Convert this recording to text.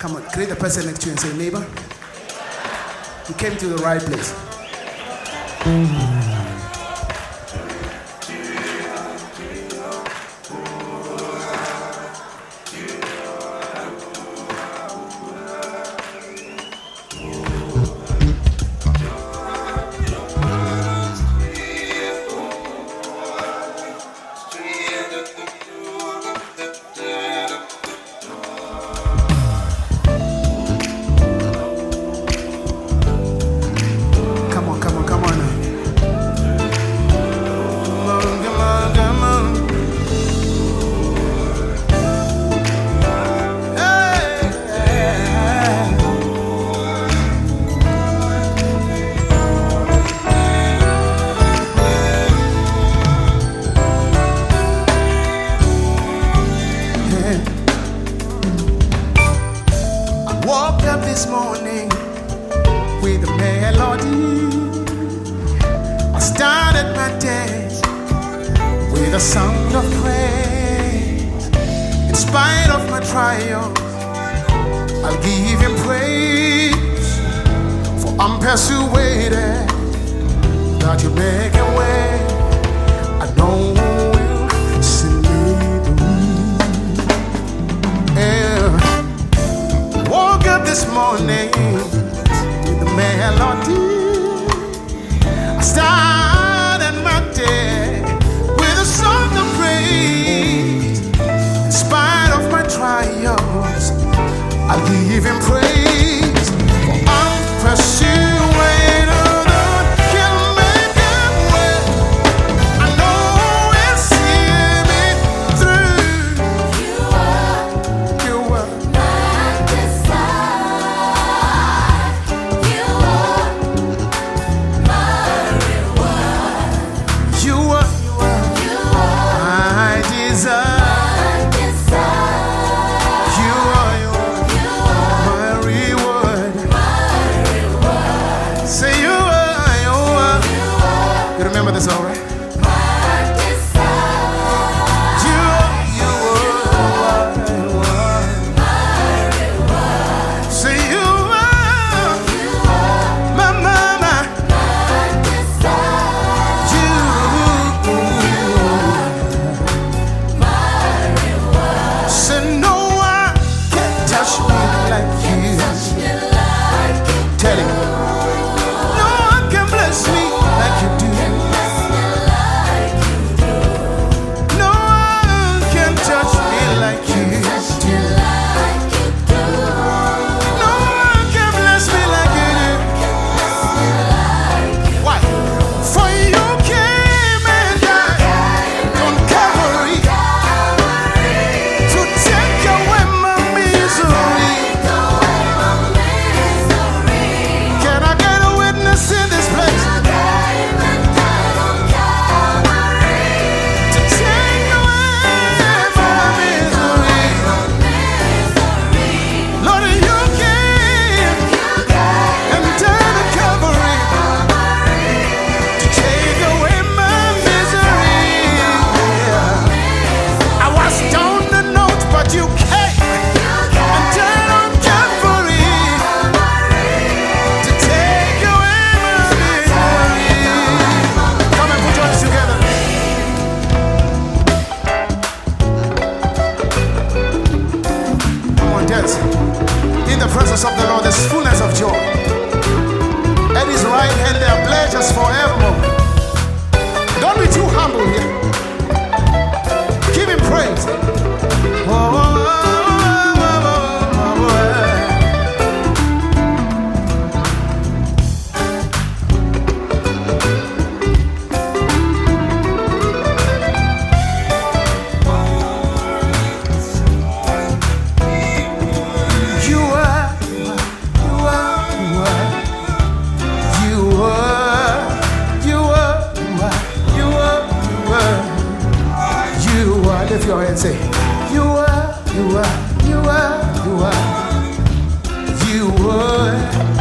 Come on, greet the person next to you and say, neighbor, you came to the right place. This morning with a melody, I started my day with a song of praise. In spite of my trials, I'll give him praise, for I'm persuaded that you make a way. I know we'll see the woke up this morning with a melody. I started my day with a song of praise. In spite of my trials, I'll give him praise, for I'm persuaded that he'll make a way. I know he'll see me through. You are my desire. You are my reward. You are my desire. Remember this, all right? In the presence of the Lord there's fullness of joy. At his right hand there are pleasures forevermore. Don't be too humble here. Give him praise. Lift your hand and say, you are, you are, you are, you are, you are.